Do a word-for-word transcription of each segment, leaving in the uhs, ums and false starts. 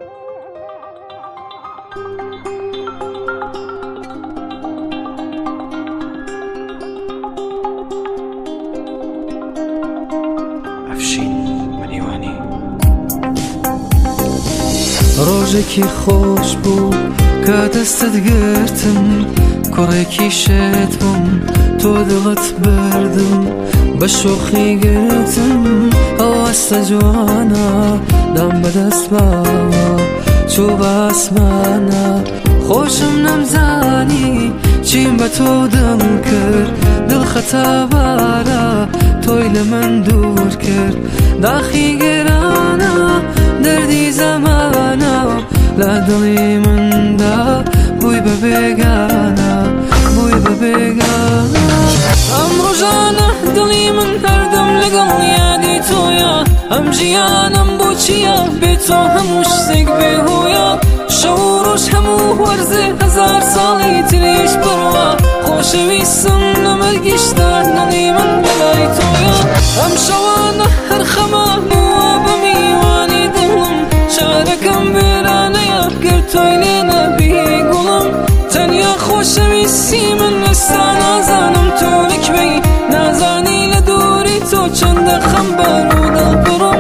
ڕۆژێکی خۆش بوو کە دەستت گرتم، کوڕێکی شێت بووم تۆ دڵت بردم، بە شۆخی گرتم هەواسە جوانە، دام بەدەست باوە چوو بە ئاسمانە، خۆشم نەمزانی چیم بە تۆ دەم کرد، دڵ خەتابارە تۆی لە من دوور کرد، داخی گێرانە دەردی زەمانە لە دڵی مندا بووی بە بێگانە، بووی بە بێگانە. ئەم ڕۆژانە دڵی من هەردەم لەگەڵ یادی تۆیە، ئەم ژیانم بۆ چییە بێ تۆ هەموو شتێک بێهۆیە، شەو و ڕۆژ هەموو وەرزێ هەزار ساڵی تریش بڕوە، خۆشەویستم لە مەرگیشدا دڵی من بەلای تۆیە، ئەم شەوانە هەر خەمە بووە بە میوانی دڵم، شارەکەم وێرانەیە گەر تۆی لێ نەبی گوڵم، تەنیا خۆشەویستی من ئێستا نازانم تۆ لەکوێی، نازانی لە دووری تۆ چەندە خەمبەر و دڵپڕم.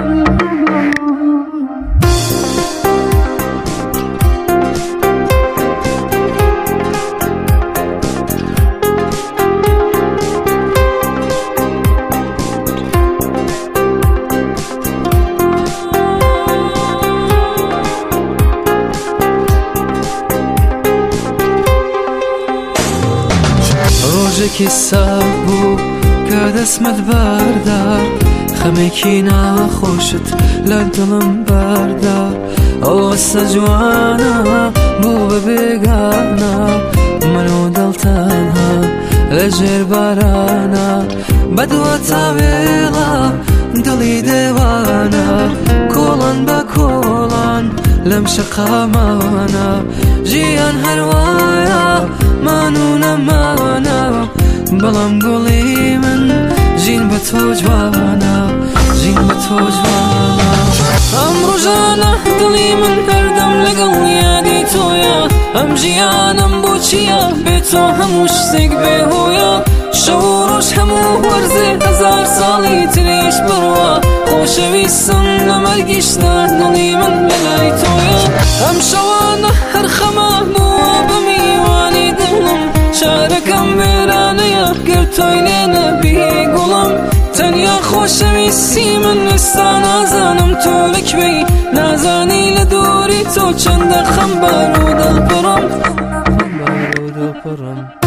ڕۆژێکی ساغ بوو کە دەستمت بەردا، خەمێکی ناخۆشت لە دڵم بەردا، ئەوەستە جوانە بوو بە بێگانە، من و دڵ تەنها لەژێر بارانە، بەدوە تاوێڵە دڵی دێوانە، کۆڵان بە کۆڵان لەم شەقامانە، ژیان هەروایە مان و نەمانە، بەڵام گوڵی من ژین بە تۆ جوانە، ژین بە تۆ جوانە. ئەم ڕۆژانە دڵی من هەردەم لەگەڵ یادی تۆیە، ئەم ژیانم بۆ چییە بێ تۆ هەموو شتێک بێهۆیە، شەو و ڕۆژ هەموو وەرزێ هەزار ساڵی تریش بڕوە، خۆشەویستم لە مەرگیشدا دڵی من بەلای تۆیە، ئەم شەوانە هەر خەمە بووە بە میوانی دڵم، شارەکەم وێرانەیە گەر تۆی لێ نەبی گوڵم، تەنیا خۆشەویستی من ئێستا نازانم تۆ لەکوێی، نازانی لە دووری تۆ چەندە خەمبەر و دڵپڕم.